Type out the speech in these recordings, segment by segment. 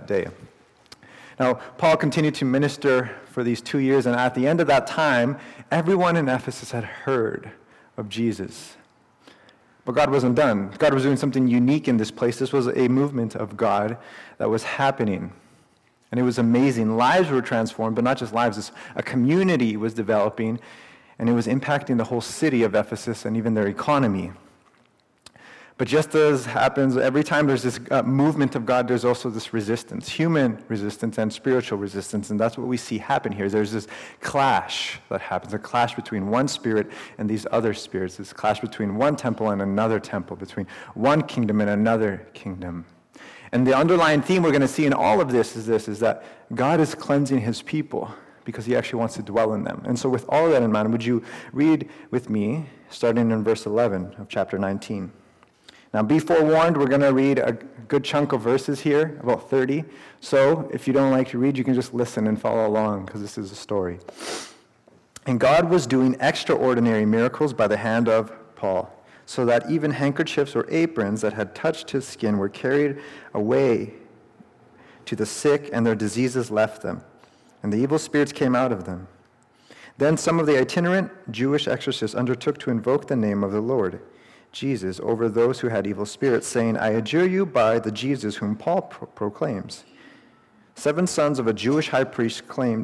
day. Now, Paul continued to minister for these 2 years, and at the end of that time, everyone in Ephesus had heard of Jesus. But God wasn't done. God was doing something unique in this place. This was a movement of God that was happening. And it was amazing. Lives were transformed, but not just lives. A community was developing, and it was impacting the whole city of Ephesus and even their economy. But just as happens every time there's this movement of God, there's also this resistance, human resistance and spiritual resistance, and that's what we see happen here. There's this clash that happens, a clash between one spirit and these other spirits, this clash between one temple and another temple, between one kingdom and another kingdom. And the underlying theme we're going to see in all of this is that God is cleansing his people because he actually wants to dwell in them. And so with all of that in mind, would you read with me, starting in verse 11 of chapter 19. Now, be forewarned, we're going to read a good chunk of verses here, about 30. So, if you don't like to read, you can just listen and follow along, because this is a story. And God was doing extraordinary miracles by the hand of Paul, so that even handkerchiefs or aprons that had touched his skin were carried away to the sick, and their diseases left them. And the evil spirits came out of them. Then some of the itinerant Jewish exorcists undertook to invoke the name of the Lord Jesus over those who had evil spirits, saying, I adjure you by the Jesus whom Paul proclaims. 7 sons of a Jewish high priest named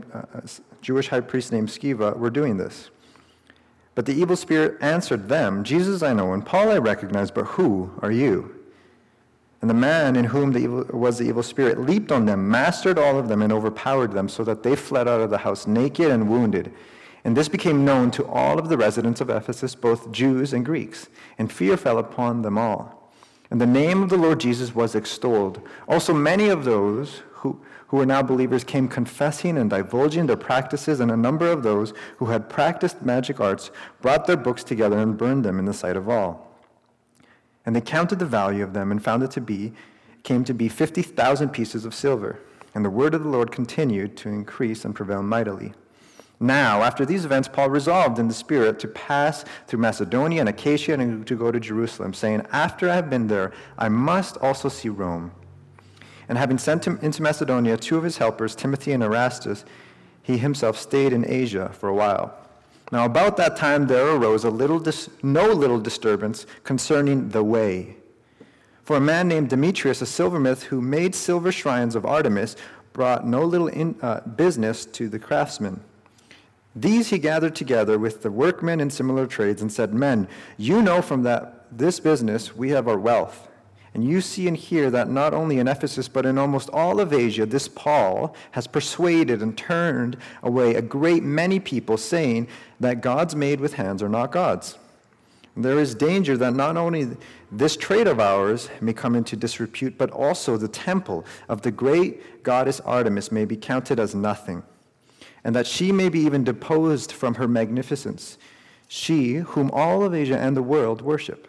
Sceva were doing this. But the evil spirit answered them, Jesus I know, and Paul I recognize, but who are you? And the man in whom the evil spirit leaped on them, mastered all of them, and overpowered them, so that they fled out of the house naked and wounded. And this became known to all of the residents of Ephesus, both Jews and Greeks, and fear fell upon them all. And the name of the Lord Jesus was extolled. Also many of those who were now believers came confessing and divulging their practices, and a number of those who had practiced magic arts brought their books together and burned them in the sight of all. And they counted the value of them and found it came to be 50,000 pieces of silver. And the word of the Lord continued to increase and prevail mightily. Now, after these events, Paul resolved in the Spirit to pass through Macedonia and Achaia and to go to Jerusalem, saying, after I have been there, I must also see Rome. And having sent him into Macedonia 2 of his helpers, Timothy and Erastus, he himself stayed in Asia for a while. Now, about that time there arose no little disturbance concerning the way. For a man named Demetrius, a silversmith, who made silver shrines of Artemis, brought no little business to the craftsmen. These he gathered together with the workmen in similar trades and said, men, you know from this business we have our wealth. And you see and hear that not only in Ephesus, but in almost all of Asia, this Paul has persuaded and turned away a great many people, saying that gods made with hands are not gods. There is danger that not only this trade of ours may come into disrepute, but also the temple of the great goddess Artemis may be counted as nothing, and that she may be even deposed from her magnificence, she whom all of Asia and the world worship.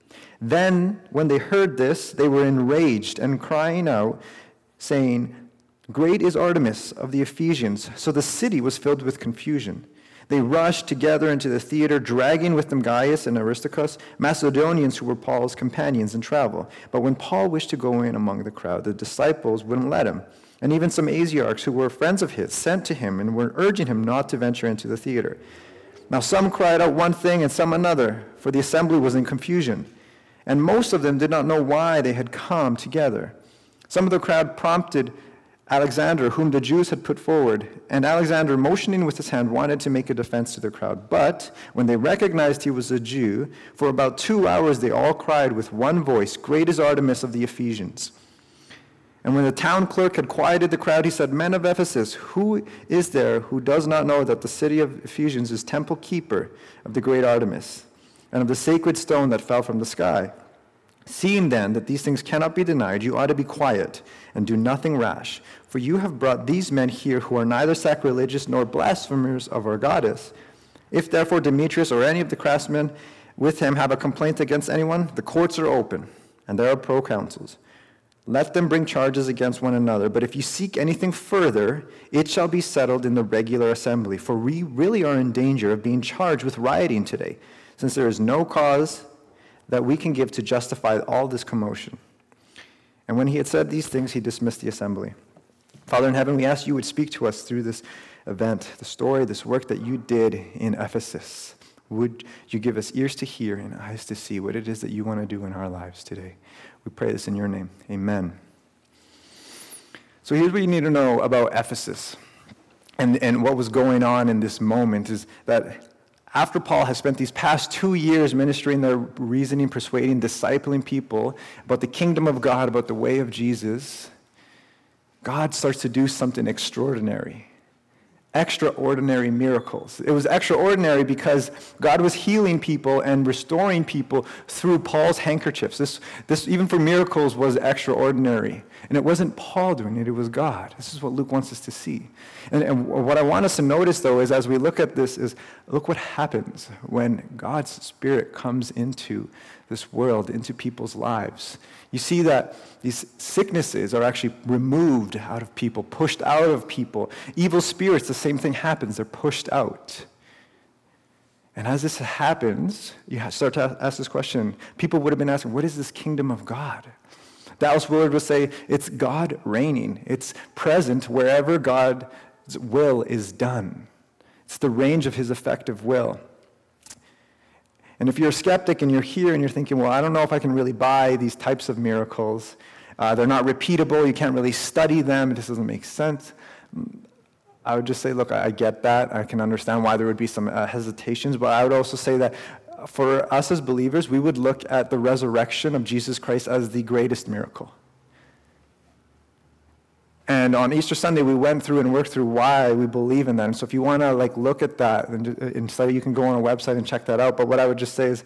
Then, when they heard this, they were enraged and crying out, saying, great is Artemis of the Ephesians. So the city was filled with confusion. They rushed together into the theater, dragging with them Gaius and Aristarchus, Macedonians who were Paul's companions in travel. But when Paul wished to go in among the crowd, the disciples wouldn't let him. And even some Asiarchs who were friends of his sent to him and were urging him not to venture into the theater. Now some cried out one thing and some another, for the assembly was in confusion. And most of them did not know why they had come together. Some of the crowd prompted Alexander, whom the Jews had put forward, and Alexander, motioning with his hand, wanted to make a defense to the crowd. But when they recognized he was a Jew, for about 2 hours they all cried with one voice, great is Artemis of the Ephesians. And when the town clerk had quieted the crowd, he said, men of Ephesus, who is there who does not know that the city of Ephesians is temple keeper of the great Artemis, and of the sacred stone that fell from the sky? Seeing then that these things cannot be denied, you ought to be quiet and do nothing rash. For you have brought these men here who are neither sacrilegious nor blasphemers of our goddess. If therefore Demetrius or any of the craftsmen with him have a complaint against anyone, the courts are open, and there are proconsuls. Let them bring charges against one another. But if you seek anything further, it shall be settled in the regular assembly. For we really are in danger of being charged with rioting today, since there is no cause that we can give to justify all this commotion. And when he had said these things, he dismissed the assembly. Father in heaven, we ask you would speak to us through this event, the story, this work that you did in Ephesus. Would you give us ears to hear and eyes to see what it is that you want to do in our lives today? We pray this in your name. Amen. So here's what you need to know about Ephesus and what was going on in this moment is that after Paul has spent these past 2 years ministering their reasoning, persuading, discipling people about the kingdom of God, about the way of Jesus, God starts to do something extraordinary. Extraordinary miracles. It was extraordinary because God was healing people and restoring people through Paul's handkerchiefs. This even for miracles was extraordinary. And it wasn't Paul doing it, it was God. This is what Luke wants us to see. And what I want us to notice, though, is as we look at this, is look what happens when God's Spirit comes into this world, into people's lives. You see that these sicknesses are actually removed out of people, pushed out of people. Evil spirits, the same thing happens. They're pushed out. And as this happens, you start to ask this question. People would have been asking, what is this kingdom of God? Dallas Willard would say, it's God reigning. It's present wherever God's will is done. It's the range of his effective will. And if you're a skeptic and you're here and you're thinking, well, I don't know if I can really buy these types of miracles. They're not repeatable. You can't really study them. It just doesn't make sense. I would just say, look, I get that. I can understand why there would be some hesitations. But I would also say that for us as believers, we would look at the resurrection of Jesus Christ as the greatest miracle. And on Easter Sunday, we went through and worked through why we believe in that. And so if you want to look at that and study, you can go on a website and check that out. But what I would just say is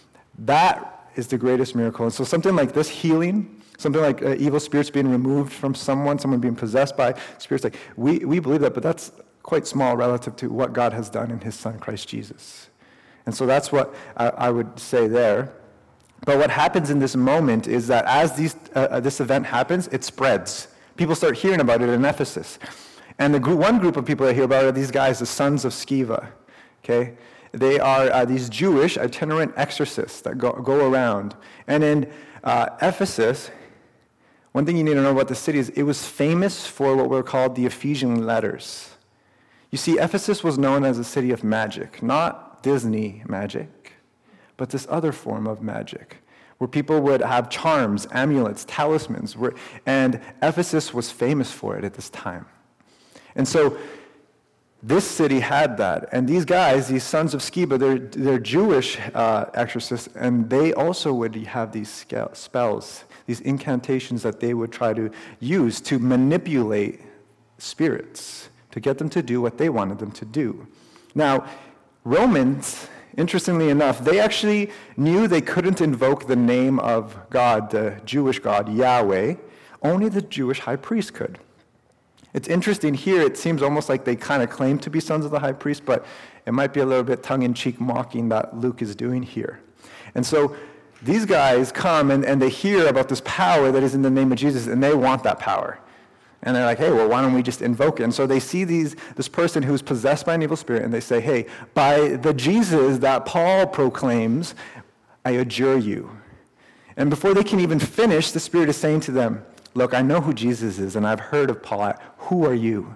that is the greatest miracle. And so something like this healing, something like evil spirits being removed from someone being possessed by spirits, we believe that, but that's quite small relative to what God has done in his Son, Christ Jesus. And so that's what I would say there. But what happens in this moment is that as this event happens, it spreads. People start hearing about it in Ephesus. And one group of people that hear about it are these guys, the sons of Sceva. Okay? They are these Jewish itinerant exorcists that go around. And in Ephesus, one thing you need to know about the city is it was famous for what were called the Ephesian letters. You see, Ephesus was known as a city of magic, not Disney magic, but this other form of magic, where people would have charms, amulets, talismans, and Ephesus was famous for it at this time. And so this city had that. And these guys, these sons of Sceva, they're Jewish exorcists, and they also would have these spells, these incantations that they would try to use to manipulate spirits, to get them to do what they wanted them to do. Now, Romans, interestingly enough, they actually knew they couldn't invoke the name of God, the Jewish God, Yahweh. Only the Jewish high priest could. It's interesting here, it seems almost like they kind of claim to be sons of the high priest, but it might be a little bit tongue-in-cheek mocking that Luke is doing here. And so these guys come and they hear about this power that is in the name of Jesus, and they want that power. And they're like, hey, well, why don't we just invoke it? And so they see this person who's possessed by an evil spirit, and they say, hey, by the Jesus that Paul proclaims, I adjure you. And before they can even finish, the Spirit is saying to them, look, I know who Jesus is, and I've heard of Paul. Who are you?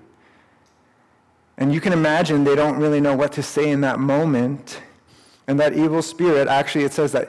And you can imagine they don't really know what to say in that moment. And that evil spirit, actually, it says that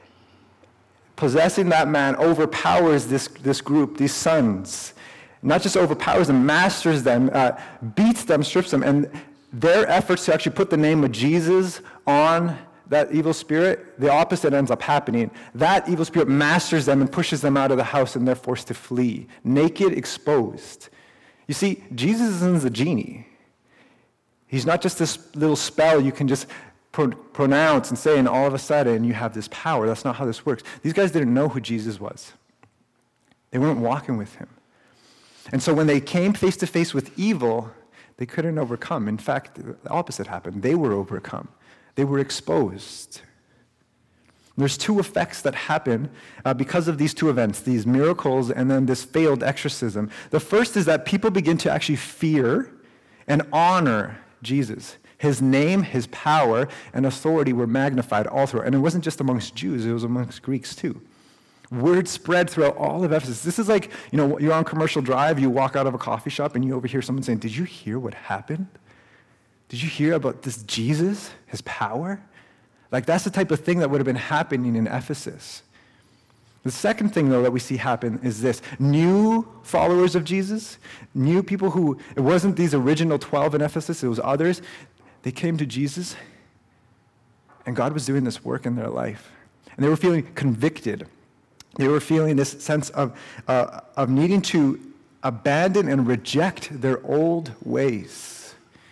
possessing that man overpowers this group, these sons. Not just overpowers them, masters them, beats them, strips them. And their efforts to actually put the name of Jesus on that evil spirit, the opposite ends up happening. That evil spirit masters them and pushes them out of the house, and they're forced to flee, naked, exposed. You see, Jesus isn't a genie. He's not just this little spell you can just pronounce and say, and all of a sudden you have this power. That's not how this works. These guys didn't know who Jesus was. They weren't walking with him. And so when they came face to face with evil, they couldn't overcome. In fact, the opposite happened. They were overcome. They were exposed. There's two effects that happen because of these two events, these miracles and then this failed exorcism. The first is that people begin to actually fear and honor Jesus. His name, his power, and authority were magnified all through. And it wasn't just amongst Jews, it was amongst Greeks too. Word spread throughout all of Ephesus. This is like, you're on Commercial Drive, you walk out of a coffee shop, and you overhear someone saying, did you hear what happened? Did you hear about this Jesus, his power? Like, that's the type of thing that would have been happening in Ephesus. The second thing, though, that we see happen is this. New followers of Jesus, new people who, it wasn't these original 12 in Ephesus, it was others. They came to Jesus, and God was doing this work in their life. And they were feeling convicted. They were feeling this sense of needing to abandon and reject their old ways.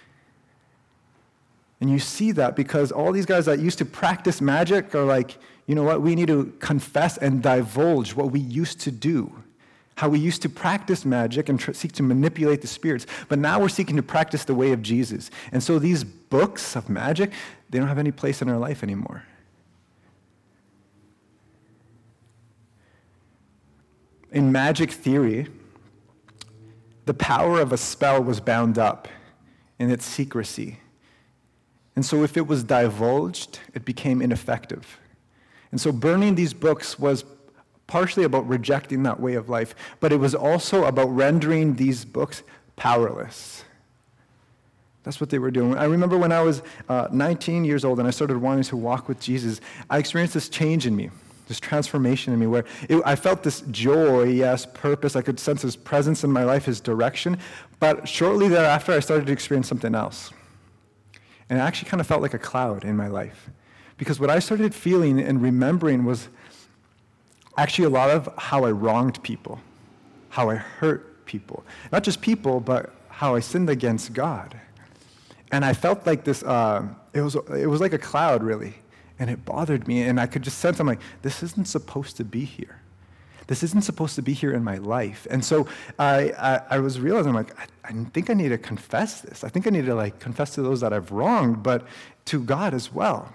And you see that because all these guys that used to practice magic are like, you know what, we need to confess and divulge what we used to do, how we used to practice magic and seek to manipulate the spirits. But now we're seeking to practice the way of Jesus. And so these books of magic, they don't have any place in our life anymore. In magic theory, the power of a spell was bound up in its secrecy. And so if it was divulged, it became ineffective. And so burning these books was partially about rejecting that way of life, but it was also about rendering these books powerless. That's what they were doing. I remember when I was 19 years old and I started wanting to walk with Jesus, I experienced this change in me. This transformation in me where I felt this joy, yes, purpose. I could sense his presence in my life, his direction. But shortly thereafter, I started to experience something else. And it actually kind of felt like a cloud in my life. Because what I started feeling and remembering was actually a lot of how I wronged people, how I hurt people. Not just people, but how I sinned against God. And I felt like this, it was like a cloud, really. And it bothered me, and I could just sense, I'm like, this isn't supposed to be here. This isn't supposed to be here in my life. And so I was realizing, I'm like, I think I need to confess this. I think I need to confess to those that I've wronged, but to God as well.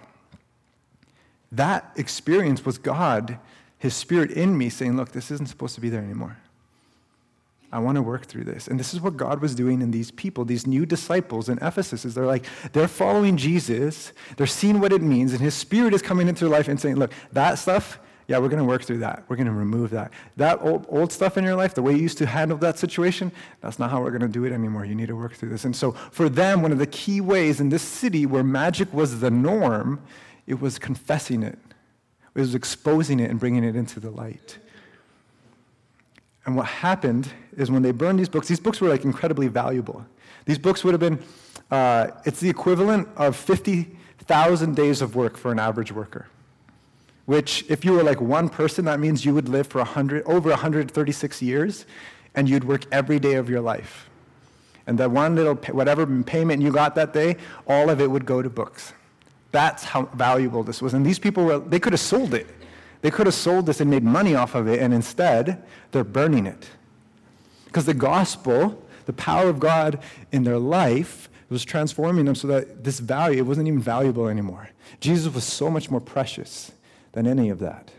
That experience was God, his Spirit in me saying, look, this isn't supposed to be there anymore. I want to work through this. And this is what God was doing in these people, these new disciples in Ephesus, is they're following Jesus, they're seeing what it means, and his Spirit is coming into their life and saying, look, that stuff, yeah, we're going to work through that. We're going to remove that. That old stuff in your life, the way you used to handle that situation, that's not how we're going to do it anymore. You need to work through this. And so for them, one of the key ways in this city where magic was the norm, it was confessing it. It was exposing it and bringing it into the light. And what happened is when they burned these books were incredibly valuable. These books would have been, it's the equivalent of 50,000 days of work for an average worker. Which, if you were one person, that means you would live for over 136 years, and you'd work every day of your life. And that one little, whatever payment you got that day, all of it would go to books. That's how valuable this was. And these people, they could have sold it. They could have sold this and made money off of it, and instead, they're burning it. Because the gospel, the power of God in their life, was transforming them so that this value, it wasn't even valuable anymore. Jesus was so much more precious than any of that.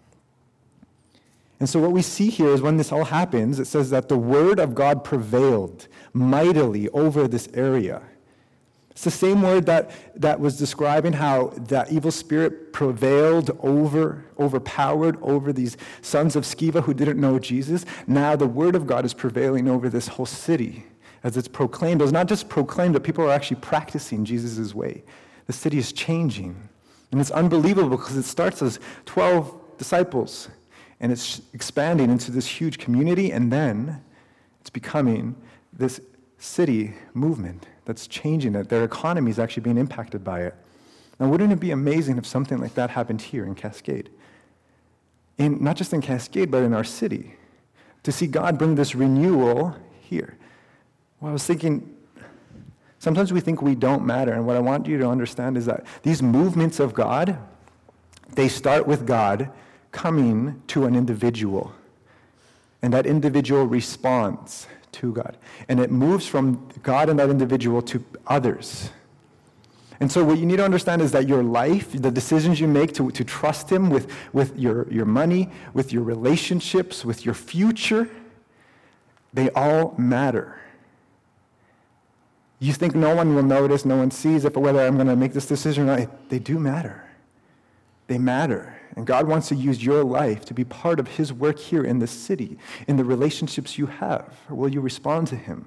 And so what we see here is when this all happens, it says that the word of God prevailed mightily over this area. It's the same word that was describing how that evil spirit prevailed overpowered over these sons of Sceva who didn't know Jesus. Now the word of God is prevailing over this whole city as it's proclaimed. It was not just proclaimed, but people are actually practicing Jesus' way. The city is changing. And it's unbelievable because it starts as 12 disciples and it's expanding into this huge community, and then it's becoming this city movement that's changing it. Their economy is actually being impacted by it. Now, wouldn't it be amazing if something like that happened here in Cascade? Not just in Cascade, but in our city. To see God bring this renewal here. Well, I was thinking, sometimes we think we don't matter, and what I want you to understand is that these movements of God, they start with God coming to an individual, and that individual responds to God. And it moves from God and that individual to others. And so what you need to understand is that your life, the decisions you make to trust him with your money, with your relationships, with your future, they all matter. You think no one will notice, no one sees it, but whether I'm going to make this decision or not, they do matter. They matter. And God wants to use your life to be part of his work here in the city, in the relationships you have. Will you respond to him?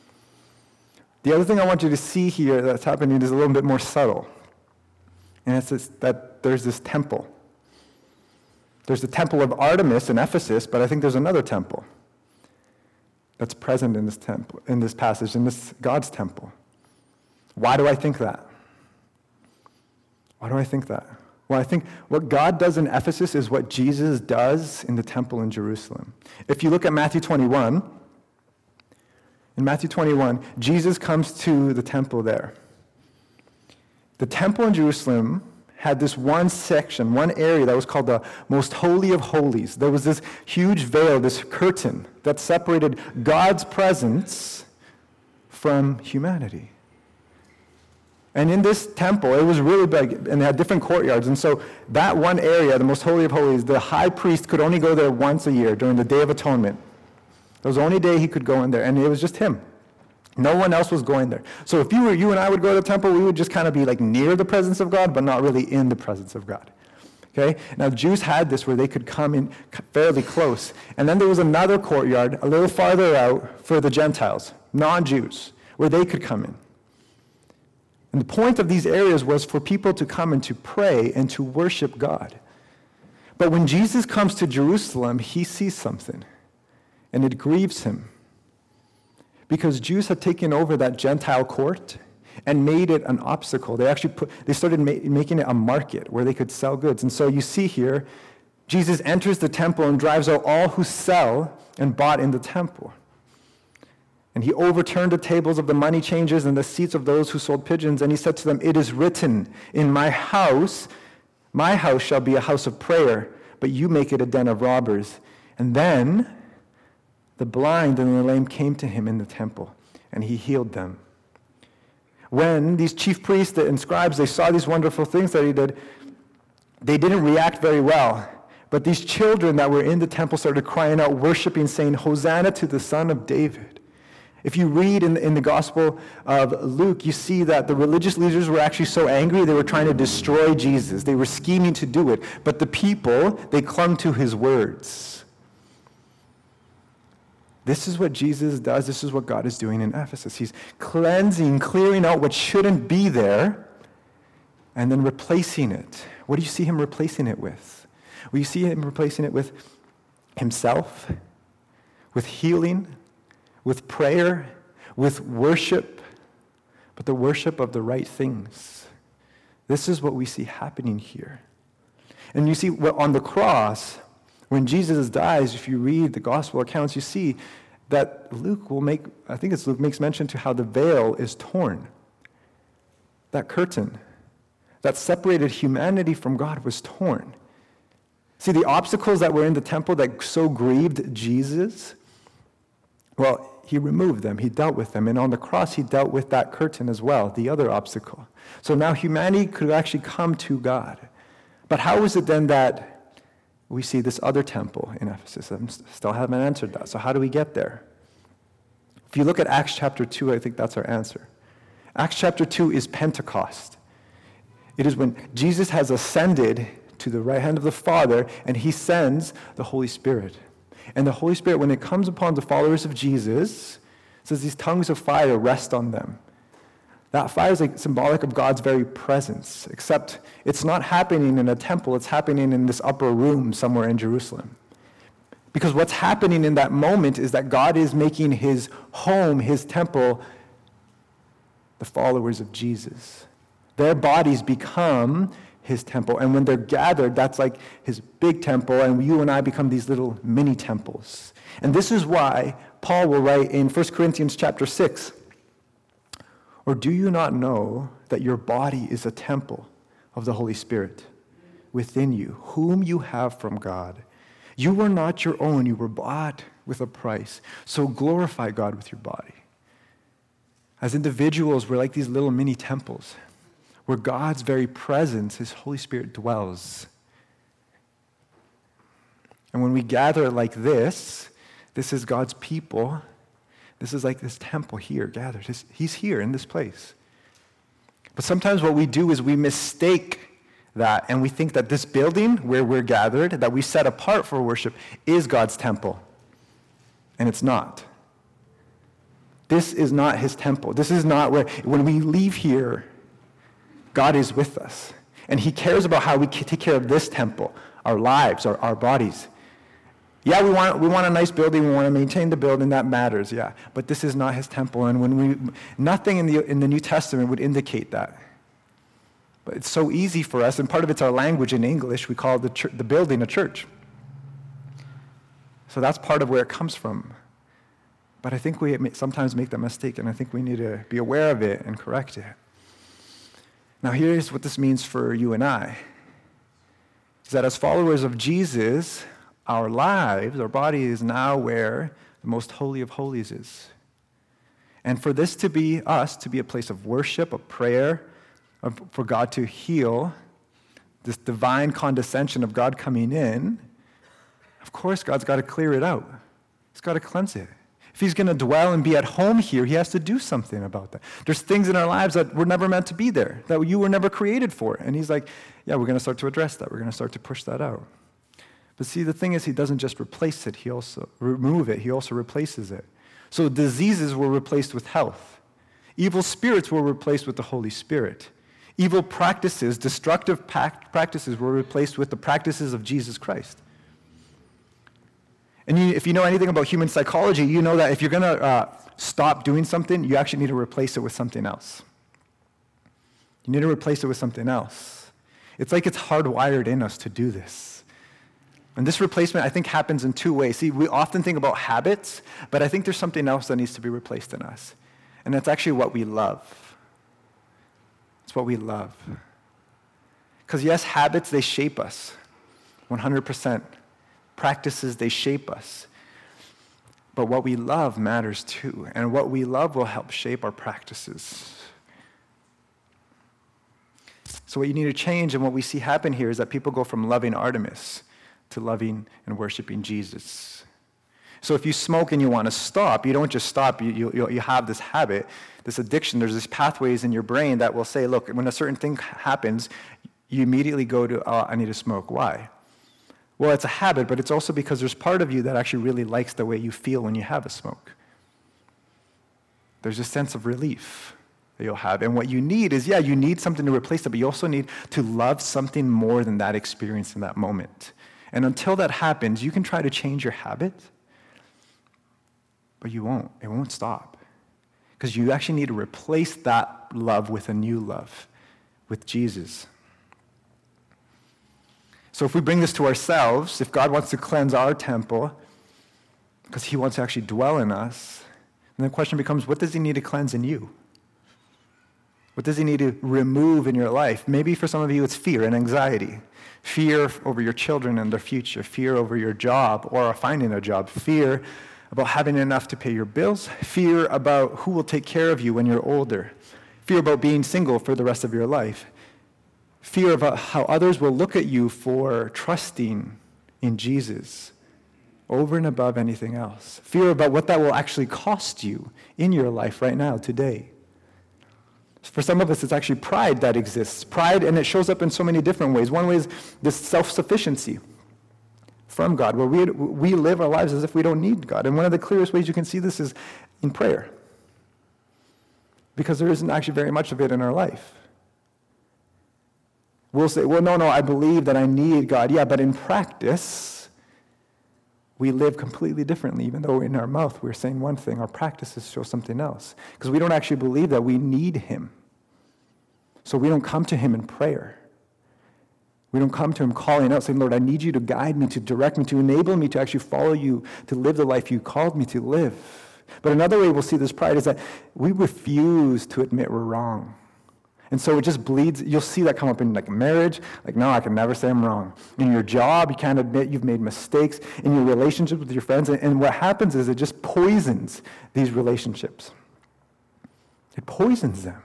The other thing I want you to see here that's happening is a little bit more subtle. And it's that there's this temple. There's the temple of Artemis in Ephesus, but I think there's another temple that's present in this temple, in this passage, in this God's temple. Why do I think that? Why do I think that? Well, I think what God does in Ephesus is what Jesus does in the temple in Jerusalem. If you look at Matthew 21, in Matthew 21, Jesus comes to the temple there. The temple in Jerusalem had this one section, one area that was called the Most Holy of Holies. There was this huge veil, this curtain that separated God's presence from humanity. And in this temple, it was really big, and they had different courtyards. And so that one area, the Most Holy of Holies, the high priest could only go there once a year during the Day of Atonement. It was the only day he could go in there, and it was just him. No one else was going there. So if you and I would go to the temple, we would just kind of be like near the presence of God, but not really in the presence of God. Okay? Now, Jews had this where they could come in fairly close. And then there was another courtyard a little farther out for the Gentiles, non-Jews, where they could come in. And the point of these areas was for people to come and to pray and to worship God. But when Jesus comes to Jerusalem, he sees something, and it grieves him. Because Jews had taken over that Gentile court and made it an obstacle. They started making it a market where they could sell goods. And so you see here, Jesus enters the temple and drives out all who sell and bought in the temple. And he overturned the tables of the money changers and the seats of those who sold pigeons, and he said to them, "It is written, in my house shall be a house of prayer, but you make it a den of robbers." And then the blind and the lame came to him in the temple, and he healed them. When these chief priests and scribes, they saw these wonderful things that he did, they didn't react very well. But these children that were in the temple started crying out, worshiping, saying, "Hosanna to the Son of David." If you read in the Gospel of Luke, you see that the religious leaders were actually so angry, they were trying to destroy Jesus. They were scheming to do it. But the people, they clung to his words. This is what Jesus does. This is what God is doing in Ephesus. He's cleansing, clearing out what shouldn't be there, and then replacing it. What do you see him replacing it with? Well, you see him replacing it with himself, with healing, with prayer, with worship, but the worship of the right things. This is what we see happening here. And you see, on the cross, when Jesus dies, if you read the gospel accounts, you see that Luke makes mention to how the veil is torn. That curtain that separated humanity from God was torn. See, the obstacles that were in the temple that so grieved Jesus, well, he removed them, he dealt with them, and on the cross he dealt with that curtain as well, the other obstacle. So now humanity could actually come to God. But how is it then that we see this other temple in Ephesus? I still haven't answered that. So how do we get there? If you look at Acts chapter 2, I think that's our answer. Acts chapter 2 is Pentecost. It is when Jesus has ascended to the right hand of the Father, and he sends the Holy Spirit. And the Holy Spirit, when it comes upon the followers of Jesus, it says these tongues of fire rest on them. That fire is like symbolic of God's very presence, except it's not happening in a temple, it's happening in this upper room somewhere in Jerusalem. Because what's happening in that moment is that God is making his home, his temple, the followers of Jesus. Their bodies become his temple. And when they're gathered, that's like his big temple, and you and I become these little mini temples. And this is why Paul will write in 1 Corinthians chapter 6, "Or do you not know that your body is a temple of the Holy Spirit within you, whom you have from God? You are not your own, you were bought with a price. So glorify God with your body." As individuals, we're like these little mini temples, where God's very presence, his Holy Spirit, dwells. And when we gather like this is God's people. This is like this temple here gathered. He's here in this place. But sometimes what we do is we mistake that, and we think that this building where we're gathered, that we set apart for worship, is God's temple. And it's not. This is not his temple. This is not where, when we leave here, God is with us. And he cares about how we take care of this temple, our lives, our bodies. Yeah, we want a nice building. We want to maintain the building. That matters, yeah. But this is not his temple. And nothing in the New Testament would indicate that. But it's so easy for us, and part of it's our language in English. We call the building a church. So that's part of where it comes from. But I think we sometimes make that mistake, and I think we need to be aware of it and correct it. Now here's what this means for you and I. Is that as followers of Jesus, our lives, our body is now where the most holy of holies is. And for this to be us, to be a place of worship, of prayer, for God to heal, this divine condescension of God coming in, of course God's got to clear it out. He's got to cleanse it. If he's going to dwell and be at home here, he has to do something about that. There's things in our lives that were never meant to be there, that you were never created for. And he's like, yeah, we're going to start to address that. We're going to start to push that out. But see, the thing is, he doesn't just replace it. He also remove it. He also replaces it. So diseases were replaced with health. Evil spirits were replaced with the Holy Spirit. Evil practices, destructive practices were replaced with the practices of Jesus Christ. And if you know anything about human psychology, you know that if you're going to stop doing something, you actually need to replace it with something else. You need to replace it with something else. It's like it's hardwired in us to do this. And this replacement, I think, happens in two ways. See, we often think about habits, but I think there's something else that needs to be replaced in us. And that's actually what we love. It's what we love. Because yes, habits, they shape us, 100%. Practices, they shape us. But what we love matters too. And what we love will help shape our practices. So what you need to change, and what we see happen here, is that people go from loving Artemis to loving and worshiping Jesus. So if you smoke and you want to stop, you don't just stop, you have this habit, this addiction. There's these pathways in your brain that will say, look, when a certain thing happens, you immediately go to, oh, I need to smoke. Why? Well, it's a habit, but it's also because there's part of you that actually really likes the way you feel when you have a smoke. There's a sense of relief that you'll have. And what you need is, you need something to replace it, but you also need to love something more than that experience in that moment. And until that happens, you can try to change your habit, but you won't. It won't stop. Because you actually need to replace that love with a new love, with Jesus. So if we bring this to ourselves, if God wants to cleanse our temple, because he wants to actually dwell in us, then the question becomes, what does he need to cleanse in you? What does he need to remove in your life? Maybe for some of you it's fear and anxiety. Fear over your children and their future. Fear over your job or finding a job. Fear about having enough to pay your bills. Fear about who will take care of you when you're older. Fear about being single for the rest of your life. Fear about how others will look at you for trusting in Jesus over and above anything else. Fear about what that will actually cost you in your life right now, today. For some of us, it's actually pride that exists. Pride, and it shows up in so many different ways. One way is this self-sufficiency from God, where we live our lives as if we don't need God. And one of the clearest ways you can see this is in prayer. Because there isn't actually very much of it in our life. We'll say, well, no, I believe that I need God. Yeah, but in practice, we live completely differently. Even though in our mouth we're saying one thing, our practices show something else. Because we don't actually believe that we need him. So we don't come to him in prayer. We don't come to him calling out, saying, Lord, I need you to guide me, to direct me, to enable me to actually follow you, to live the life you called me to live. But another way we'll see this pride is that we refuse to admit we're wrong. And so it just bleeds. You'll see that come up in like marriage. Like, no, I can never say I'm wrong. In your job, you can't admit you've made mistakes. In your relationships with your friends. And what happens is it just poisons these relationships. It poisons them.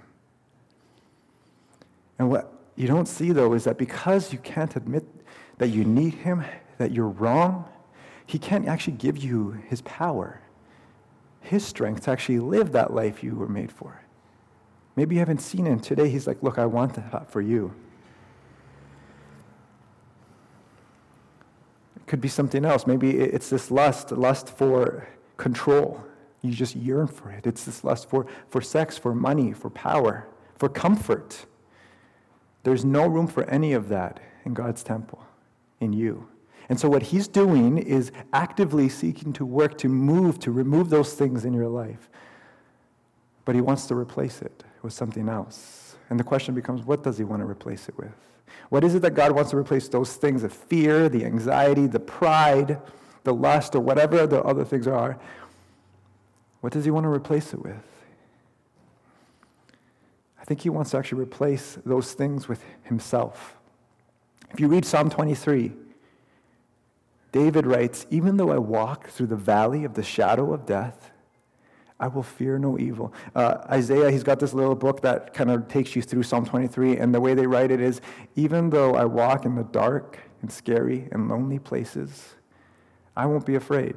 And what you don't see, though, is that because you can't admit that you need him, that you're wrong, he can't actually give you his power, his strength to actually live that life you were made for. Maybe you haven't seen him. Today he's like, look, I want that for you. could be something else. Maybe it's this lust for control. You just yearn for it. It's this lust for sex, for money, for power, for comfort. There's no room for any of that in God's temple, in you. And so what he's doing is actively seeking to work, to remove those things in your life. But he wants to replace it with something else. And the question becomes, what does he want to replace it with? What is it that God wants to replace those things, the fear, the anxiety, the pride, the lust, or whatever the other things are? What does he want to replace it with? I think he wants to actually replace those things with himself. If you read Psalm 23, David writes, even though I walk through the valley of the shadow of death, I will fear no evil. Isaiah, he's got this little book that kind of takes you through Psalm 23, and the way they write it is, even though I walk in the dark and scary and lonely places, I won't be afraid.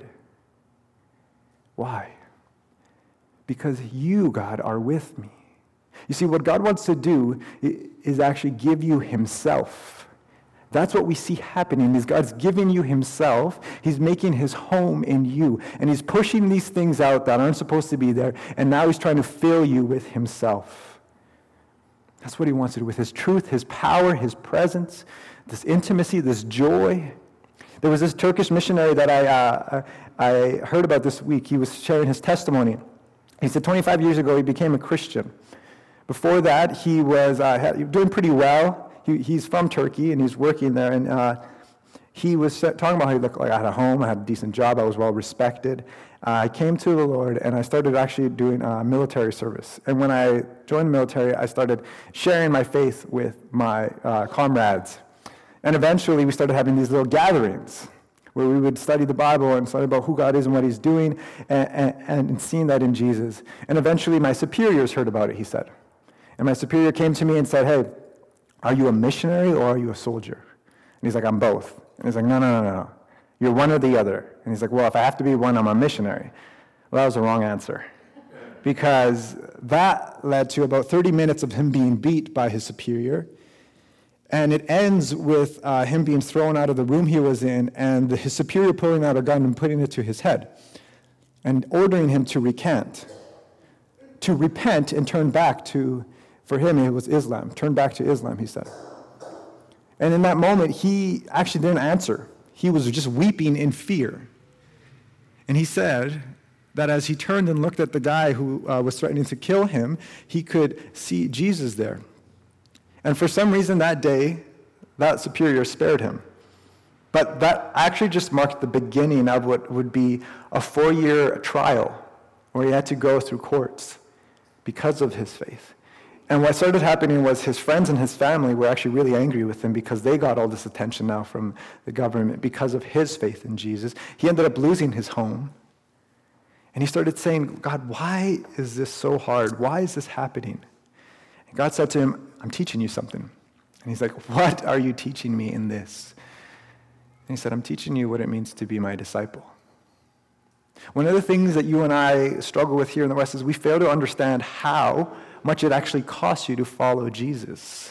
Why? Because you, God, are with me. You see, what God wants to do is actually give you himself. That's what we see happening, is God's giving you himself. He's making his home in you. And he's pushing these things out that aren't supposed to be there. And now he's trying to fill you with himself. That's what he wants to do with his truth, his power, his presence, this intimacy, this joy. There was this Turkish missionary that I heard about this week. He was sharing his testimony. He said 25 years ago he became a Christian. Before that, he was doing pretty well. He's from Turkey, and he's working there. And he was talking about how he looked like I had a home, I had a decent job, I was well respected. I came to the Lord, and I started actually doing military service. And when I joined the military, I started sharing my faith with my comrades. And eventually, we started having these little gatherings where we would study the Bible and study about who God is and what he's doing, and seeing that in Jesus. And eventually, my superiors heard about it, he said. And my superior came to me and said, hey, are you a missionary or are you a soldier? And he's like, I'm both. And he's like, no. You're one or the other. And he's like, well, if I have to be one, I'm a missionary. Well, that was the wrong answer. Because that led to about 30 minutes of him being beat by his superior. And it ends with him being thrown out of the room he was in, and his superior pulling out a gun and putting it to his head and ordering him to recant, to repent and turn back to, for him it was Islam, turn back to Islam, he said. And in that moment, he actually didn't answer. He was just weeping in fear. And he said that as he turned and looked at the guy who was threatening to kill him, he could see Jesus there. And for some reason that day, that superior spared him. But that actually just marked the beginning of what would be a 4-year trial where he had to go through courts because of his faith. And what started happening was his friends and his family were actually really angry with him because they got all this attention now from the government because of his faith in Jesus. He ended up losing his home. And he started saying, God, why is this so hard? Why is this happening? And God said to him, I'm teaching you something. And he's like, what are you teaching me in this? And he said, I'm teaching you what it means to be my disciple. One of the things that you and I struggle with here in the West is we fail to understand how much it actually costs you to follow Jesus.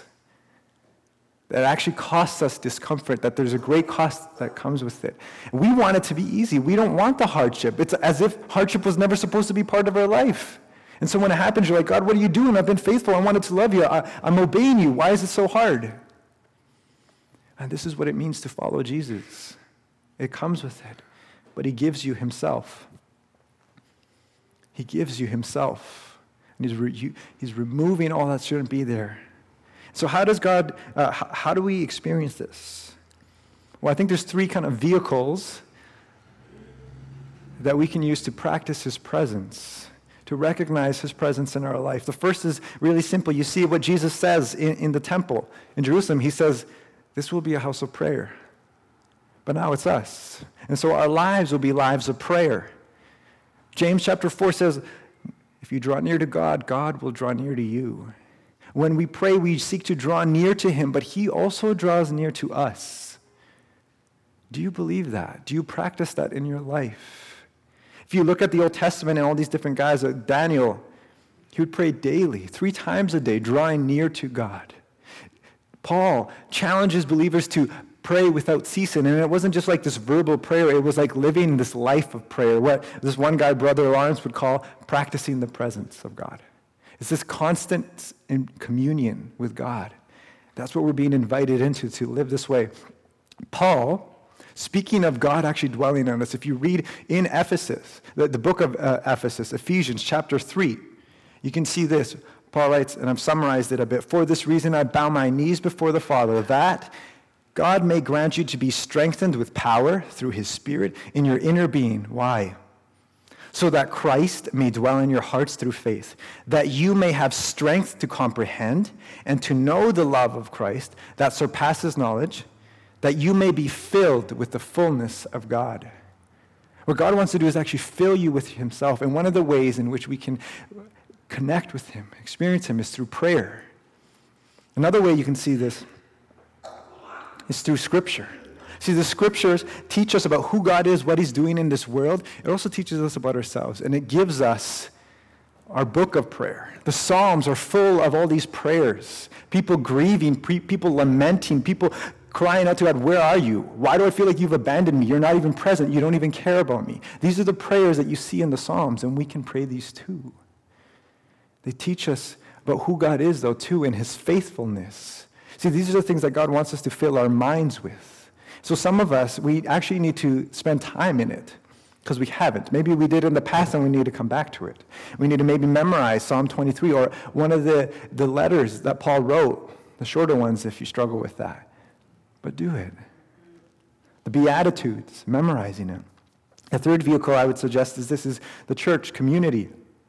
That actually costs us discomfort, that there's a great cost that comes with it. We want it to be easy. We don't want the hardship. It's as if hardship was never supposed to be part of our life. And so when it happens, you're like, God, what are you doing? I've been faithful. I wanted to love you. I'm obeying you. Why is it so hard? And this is what it means to follow Jesus. It comes with it. But he gives you himself. He gives you himself. And he's removing all that shouldn't be there. So how does God, how do we experience this? Well, I think there's 3 kind of vehicles that we can use to practice his presence, to recognize his presence in our life. The first is really simple. You see what Jesus says in the temple in Jerusalem. He says, this will be a house of prayer. But now it's us. And so our lives will be lives of prayer. James chapter 4 says, if you draw near to God, God will draw near to you. When we pray, we seek to draw near to him, but he also draws near to us. Do you believe that? Do you practice that in your life? If you look at the Old Testament and all these different guys, like Daniel, he would pray daily, 3 times a day, drawing near to God. Paul challenges believers to pray without ceasing. And it wasn't just like this verbal prayer. It was like living this life of prayer, what this one guy, Brother Lawrence, would call practicing the presence of God. It's this constant in communion with God. That's what we're being invited into, to live this way. Paul, speaking of God actually dwelling on us, if you read in Ephesus, the book of Ephesus, Ephesians chapter 3, you can see this. Paul writes, and I've summarized it a bit, "For this reason I bow my knees before the Father, that God may grant you to be strengthened with power through his Spirit in your inner being." Why? "So that Christ may dwell in your hearts through faith, that you may have strength to comprehend and to know the love of Christ that surpasses knowledge, that you may be filled with the fullness of God." What God wants to do is actually fill you with himself. And one of the ways in which we can connect with him, experience him, is through prayer. Another way you can see this is through Scripture. See, the Scriptures teach us about who God is, what he's doing in this world. It also teaches us about ourselves, and it gives us our book of prayer. The Psalms are full of all these prayers. People grieving, people lamenting, people crying out to God, "Where are you? Why do I feel like you've abandoned me? You're not even present. You don't even care about me." These are the prayers that you see in the Psalms, and we can pray these too. They teach us about who God is, though, too, and his faithfulness. See, these are the things that God wants us to fill our minds with. So some of us, we actually need to spend time in it, because we haven't. Maybe we did in the past, and we need to come back to it. We need to maybe memorize Psalm 23, or one of the letters that Paul wrote, the shorter ones if you struggle with that. But do it. The Beatitudes, memorizing it. The third vehicle I would suggest is the church community.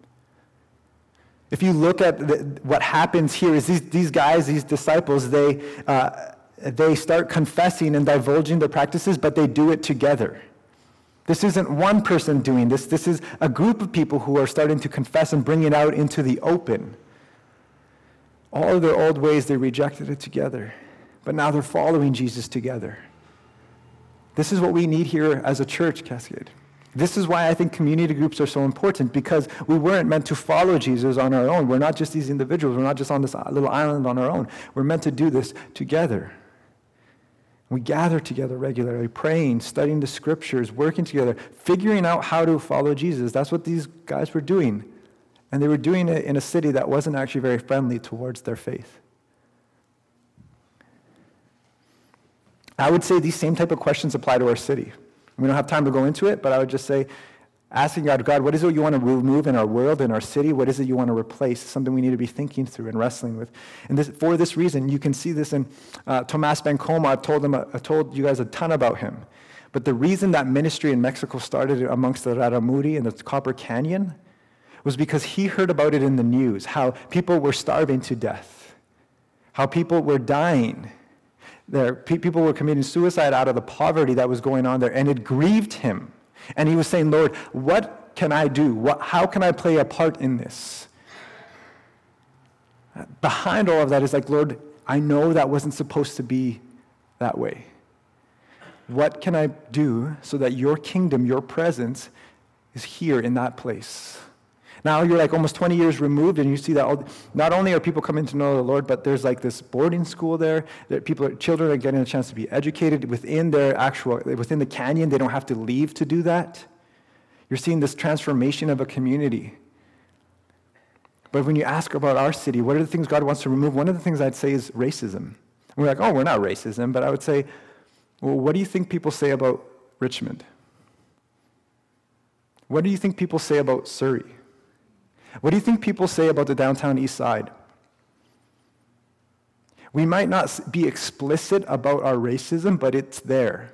If you look at what happens here, is these guys, these disciples, they start confessing and divulging their practices, but they do it together. This isn't one person doing this. This is a group of people who are starting to confess and bring it out into the open. All of their old ways, they rejected it together. But now they're following Jesus together. This is what we need here as a church, Cascade. This is why I think community groups are so important, because we weren't meant to follow Jesus on our own. We're not just these individuals. We're not just on this little island on our own. We're meant to do this together. We gather together regularly, praying, studying the Scriptures, working together, figuring out how to follow Jesus. That's what these guys were doing. And they were doing it in a city that wasn't actually very friendly towards their faith. I would say these same type of questions apply to our city. We don't have time to go into it, but I would just say, asking God, what is it you want to remove in our world, in our city? What is it you want to replace? Something we need to be thinking through and wrestling with. And for this reason, you can see this in Tomas Bencoma. I've told you guys a ton about him. But the reason that ministry in Mexico started amongst the Raramuri and the Copper Canyon was because he heard about it in the news, how people were starving to death, how people were dying. People were committing suicide out of the poverty that was going on there, and it grieved him. And he was saying, "Lord, what can I do? How can I play a part in this?" Behind all of that is like, "Lord, I know that wasn't supposed to be that way. What can I do so that your kingdom, your presence, is here in that place?" Now you're like almost 20 years removed, and you see that not only are people coming to know the Lord, but there's like this boarding school there. That children are getting a chance to be educated within the canyon. They don't have to leave to do that. You're seeing this transformation of a community. But when you ask about our city, what are the things God wants to remove? One of the things I'd say is racism. And we're like, "Oh, we're not racism," but I would say, well, what do you think people say about Richmond? What do you think people say about Surrey? What do you think people say about the downtown east side? We might not be explicit about our racism, but it's there.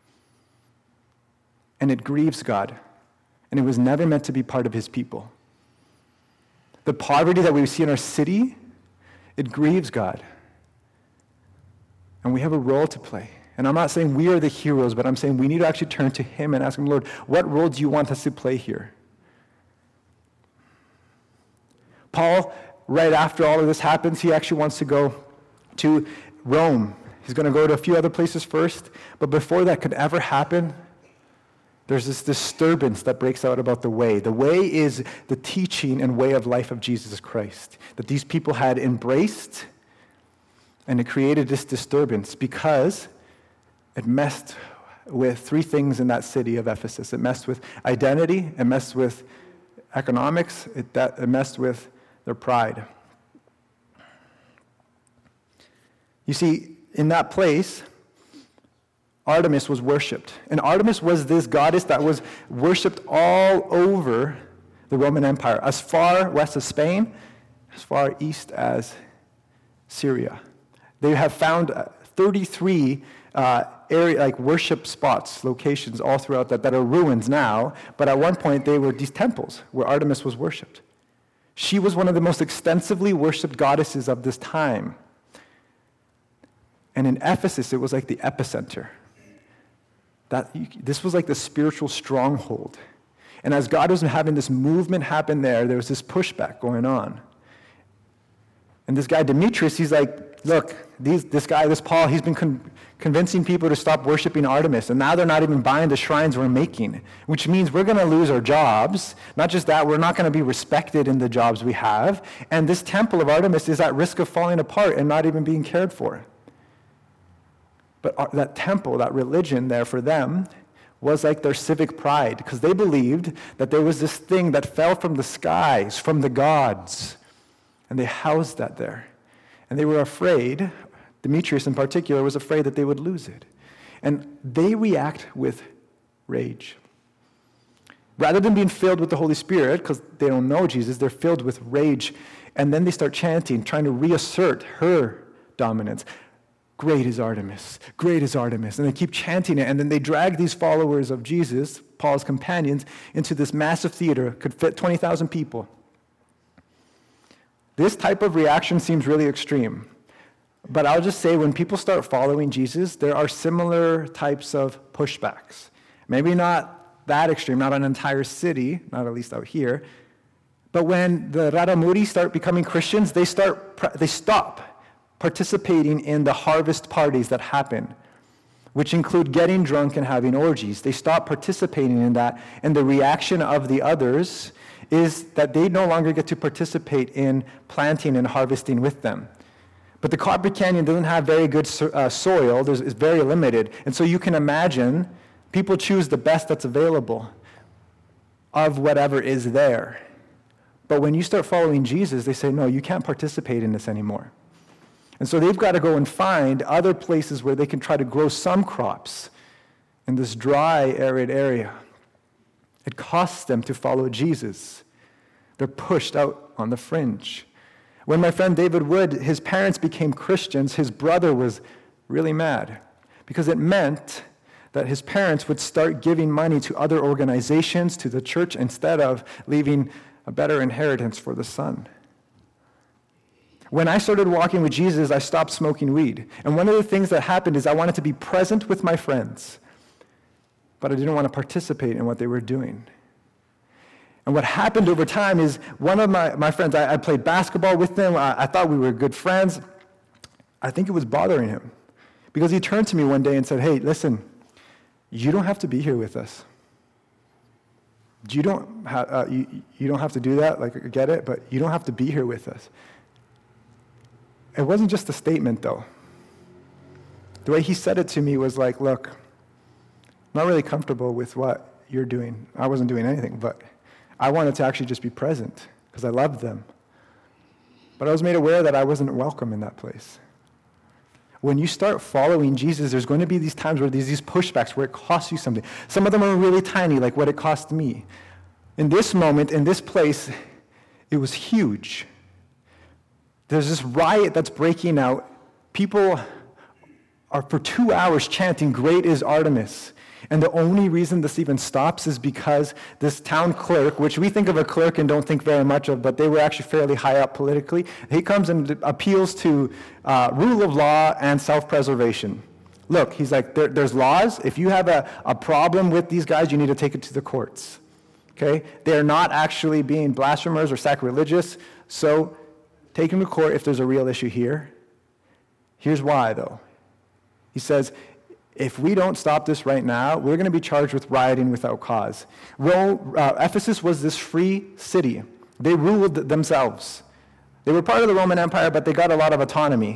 And it grieves God. And it was never meant to be part of his people. The poverty that we see in our city, it grieves God. And we have a role to play. And I'm not saying we are the heroes, but I'm saying we need to actually turn to him and ask him, "Lord, what role do you want us to play here?" Paul, right after all of this happens, he actually wants to go to Rome. He's going to go to a few other places first. But before that could ever happen, there's this disturbance that breaks out about the way. The way is the teaching and way of life of Jesus Christ that these people had embraced, and it created this disturbance because It messed with three things in that city of Ephesus. It messed with identity, it messed with economics, it messed with their pride. You see, in that place, Artemis was worshipped. And Artemis was this goddess that was worshipped all over the Roman Empire, as far west as Spain, as far east as Syria. They have found 33 worship spots, locations all throughout that are ruins now, but at one point they were these temples where Artemis was worshipped. She was one of the most extensively worshipped goddesses of this time. And in Ephesus, it was like the epicenter. This was like the spiritual stronghold. And as God was having this movement happen there was this pushback going on. And this guy, Demetrius, he's like, look, this Paul, he's been convincing people to stop worshiping Artemis, and now they're not even buying the shrines we're making, which means we're going to lose our jobs. Not just that, we're not going to be respected in the jobs we have, and this temple of Artemis is at risk of falling apart and not even being cared for. But that temple, that religion there for them, was like their civic pride, because they believed that there was this thing that fell from the skies, from the gods, and they housed that there. And they were afraid, Demetrius in particular was afraid that they would lose it. And they react with rage. Rather than being filled with the Holy Spirit, because they don't know Jesus, they're filled with rage. And then they start chanting, trying to reassert her dominance. Great is Artemis, great is Artemis. And they keep chanting it, and then they drag these followers of Jesus, Paul's companions, into this massive theater, could fit 20,000 people. This type of reaction seems really extreme. But I'll just say, when people start following Jesus, there are similar types of pushbacks. Maybe not that extreme, not an entire city, not at least out here. But when the Raramuri start becoming Christians, they stop participating in the harvest parties that happen, which include getting drunk and having orgies. They stop participating in that, and the reaction of the others is that they no longer get to participate in planting and harvesting with them. But the Copper Canyon doesn't have very good soil. It's very limited. And so you can imagine people choose the best that's available of whatever is there. But when you start following Jesus, they say, no, you can't participate in this anymore. And so they've got to go and find other places where they can try to grow some crops in this dry, arid area. It costs them to follow Jesus. They're pushed out on the fringe. When my friend David Wood, his parents became Christians, his brother was really mad because it meant that his parents would start giving money to other organizations, to the church, instead of leaving a better inheritance for the son. When I started walking with Jesus, I stopped smoking weed. And one of the things that happened is I wanted to be present with my friends, but I didn't want to participate in what they were doing. And what happened over time is one of my friends, I played basketball with them. I thought we were good friends. I think it was bothering him because he turned to me one day and said, hey, listen, you don't have to be here with us. You don't have to do that. Like, I get it, but you don't have to be here with us. It wasn't just a statement, though. The way he said it to me was like, look, I'm not really comfortable with what you're doing. I wasn't doing anything, but I wanted to actually just be present because I loved them. But I was made aware that I wasn't welcome in that place. When you start following Jesus, there's going to be these times where there's these pushbacks where it costs you something. Some of them are really tiny, like what it cost me. In this moment, in this place, it was huge. There's this riot that's breaking out. People are for 2 hours chanting, great is Artemis. And the only reason this even stops is because this town clerk, which we think of a clerk and don't think very much of, but they were actually fairly high up politically, he comes and appeals to rule of law and self-preservation. Look, he's like, there's laws. If you have a problem with these guys, you need to take it to the courts. Okay? They're not actually being blasphemers or sacrilegious, so take them to court if there's a real issue here. Here's why, though. He says, if we don't stop this right now, we're going to be charged with rioting without cause. Ephesus was this free city. They ruled themselves. They were part of the Roman Empire, but they got a lot of autonomy.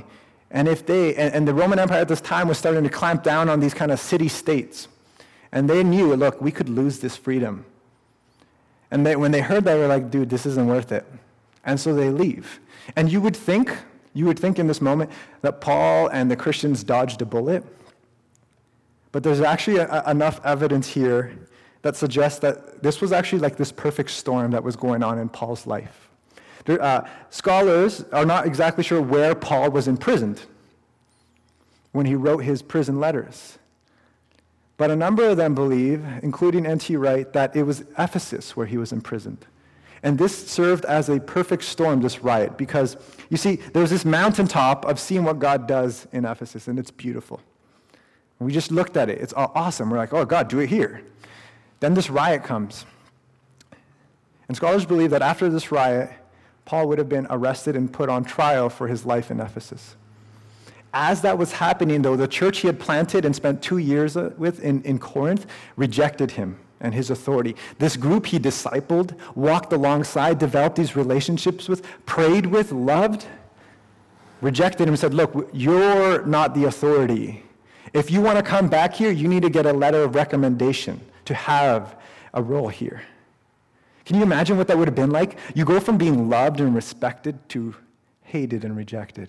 And if and the Roman Empire at this time was starting to clamp down on these kind of city-states. And they knew, look, we could lose this freedom. And when they heard that, they were like, dude, this isn't worth it. And so they leave. And you would think in this moment that Paul and the Christians dodged a bullet. But there's actually enough evidence here that suggests that this was actually like this perfect storm that was going on in Paul's life. Scholars are not exactly sure where Paul was imprisoned when he wrote his prison letters. But a number of them believe, including N.T. Wright, that it was Ephesus where he was imprisoned. And this served as a perfect storm, this riot, because, you see, there's this mountaintop of seeing what God does in Ephesus, and it's beautiful. We just looked at it. It's awesome. We're like, oh, God, do it here. Then this riot comes. And scholars believe that after this riot, Paul would have been arrested and put on trial for his life in Ephesus. As that was happening, though, the church he had planted and spent 2 years with in Corinth rejected him and his authority. This group he discipled, walked alongside, developed these relationships with, prayed with, loved, rejected him and said, look, you're not the authority. If you want to come back here, you need to get a letter of recommendation to have a role here. Can you imagine what that would have been like? You go from being loved and respected to hated and rejected.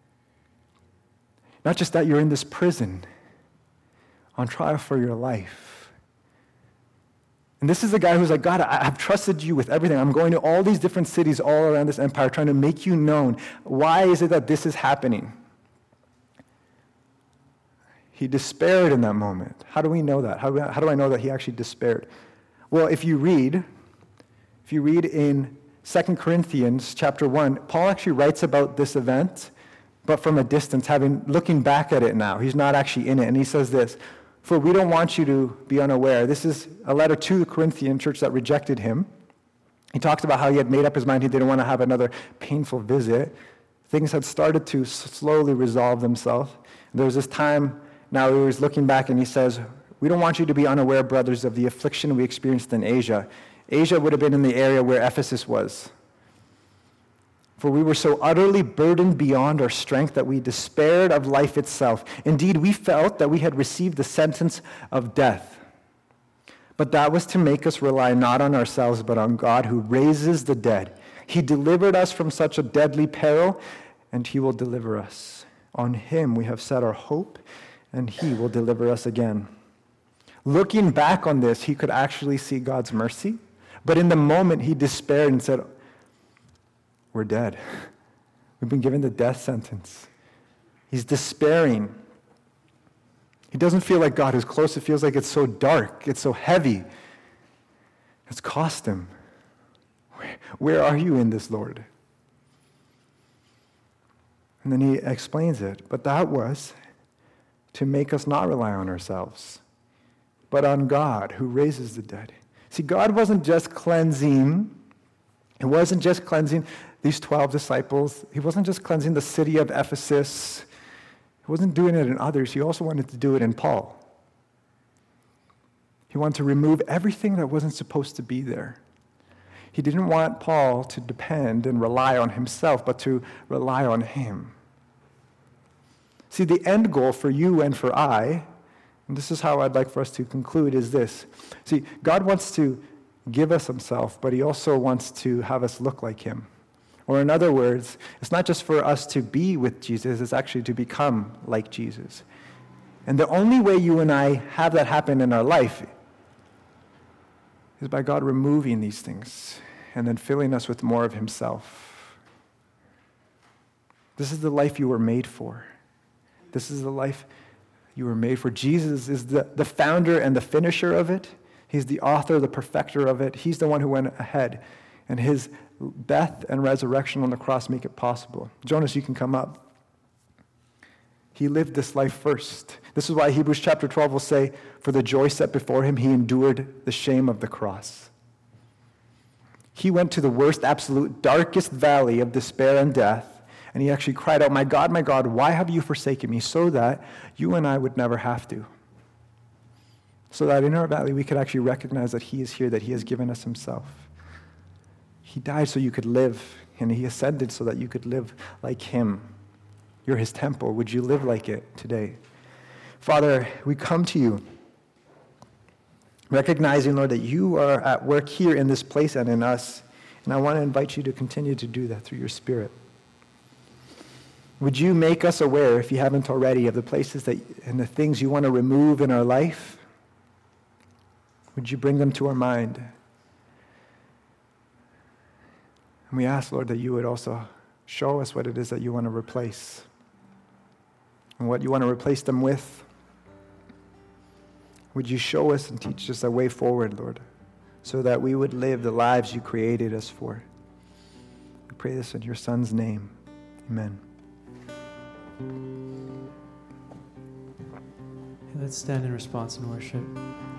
Not just that, you're in this prison on trial for your life. And this is a guy who's like, God, I've trusted you with everything. I'm going to all these different cities all around this empire trying to make you known. Why is it that this is happening? He despaired in that moment. How do we know that? How do I know that he actually despaired? Well, if you read in 2 Corinthians chapter 1, Paul actually writes about this event, but from a distance, looking back at it now. He's not actually in it. And he says this, for we don't want you to be unaware. This is a letter to the Corinthian church that rejected him. He talks about how he had made up his mind. He didn't want to have another painful visit. Things had started to slowly resolve themselves. There was this time now he was looking back and he says, we don't want you to be unaware, brothers, of the affliction we experienced in Asia. Asia would have been in the area where Ephesus was. For we were so utterly burdened beyond our strength that we despaired of life itself. Indeed, we felt that we had received the sentence of death. But that was to make us rely not on ourselves, but on God who raises the dead. He delivered us from such a deadly peril, and he will deliver us. On him we have set our hope, and he will deliver us again. Looking back on this, he could actually see God's mercy. But in the moment, he despaired and said, we're dead. We've been given the death sentence. He's despairing. He doesn't feel like God is close. It feels like it's so dark. It's so heavy. It's cost him. Where are you in this, Lord? And then he explains it. But that was to make us not rely on ourselves, but on God who raises the dead. See, God wasn't just cleansing. It wasn't just cleansing these 12 disciples. He wasn't just cleansing the city of Ephesus. He wasn't doing it in others. He also wanted to do it in Paul. He wanted to remove everything that wasn't supposed to be there. He didn't want Paul to depend and rely on himself, but to rely on him. See, the end goal for you and for I, and this is how I'd like for us to conclude, is this. See, God wants to give us himself, but he also wants to have us look like him. Or in other words, it's not just for us to be with Jesus, it's actually to become like Jesus. And the only way you and I have that happen in our life is by God removing these things and then filling us with more of himself. This is the life you were made for. This is the life you were made for. Jesus is the founder and the finisher of it. He's the author, the perfecter of it. He's the one who went ahead. And his death and resurrection on the cross make it possible. Jonas, you can come up. He lived this life first. This is why Hebrews chapter 12 will say, for the joy set before him, he endured the shame of the cross. He went to the worst, absolute, darkest valley of despair and death, and he actually cried out, my God, why have you forsaken me? So that you and I would never have to. So that in our valley we could actually recognize that he is here, that he has given us himself. He died so you could live, and he ascended so that you could live like him. You're his temple. Would you live like it today? Father, we come to you, recognizing, Lord, that you are at work here in this place and in us. And I want to invite you to continue to do that through your Spirit. Would you make us aware, if you haven't already, of the places that and the things you want to remove in our life? Would you bring them to our mind? And we ask, Lord, that you would also show us what it is that you want to replace and what you want to replace them with. Would you show us and teach us a way forward, Lord, so that we would live the lives you created us for. We pray this in your Son's name. Amen. Let's stand in response and worship.